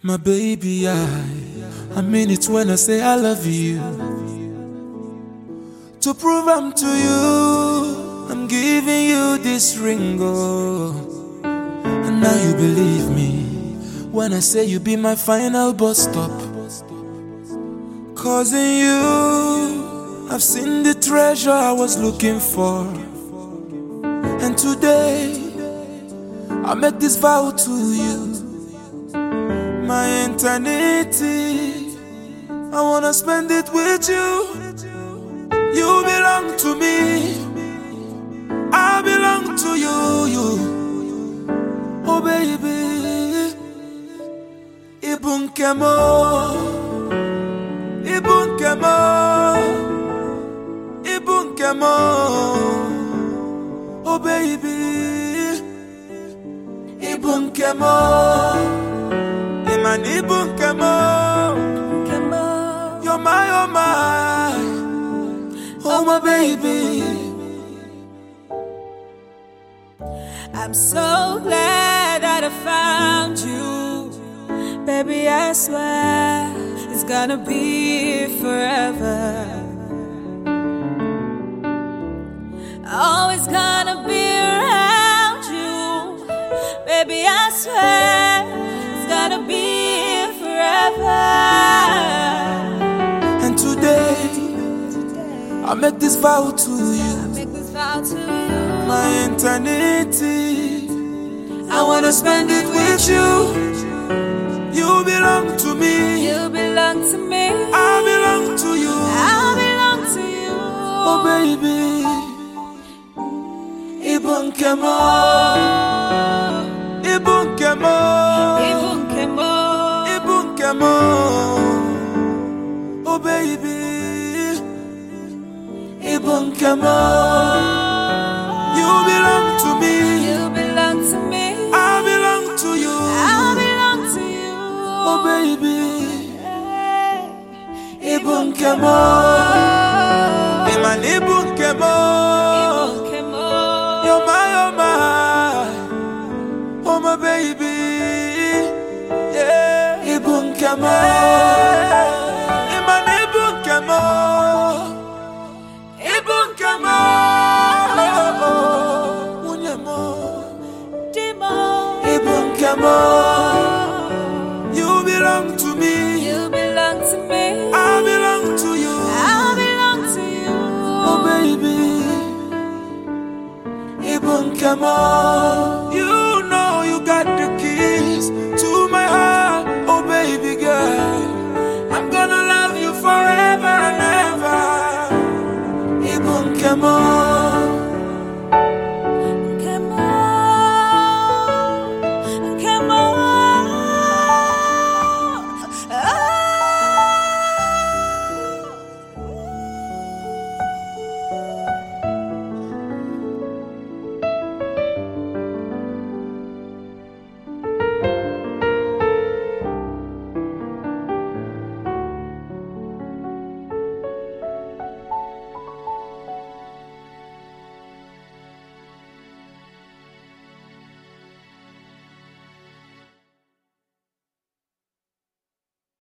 My baby, I mean it when I say I love you. To prove I'm to you, I'm giving you this ring, oh. And now you believe me when I say you be my final bus stop. 'Cause in you, I've seen the treasure I was looking for. And today, I make this vow to you. My eternity, I wanna spend it with you. You belong to me, I belong to you. Oh baby, Ibunkemo, Ibunkemo, Ibunkemo. Oh baby, Ibunkemo. Man, Ibunkemo, you're my, oh my baby. I'm so glad that I found you, baby. I swear it's gonna be forever. Always gonna be around you, baby. I swear it's gonna be forever. And today, I make this vow to you. My eternity, I wanna spend it with you. You belong to me, you belong to me, I belong to you, I belong to you. Oh baby, Ibunkemo, Ibunkemo, Ibunkemo, Ibunkemo. Oh baby, Ibunkemo. You belong to me, you belong to me, I belong to you, I belong to you. Oh baby, Ibunkemo, Iman Ibunkemo, you're my, oh my baby, yeah, Ibunkemo, Iman Ibunkemo, Ibunkemo, Ibunkemo. You belong to me, you belong to me, I belong to you, I belong to you. Oh baby, Ibunkemo.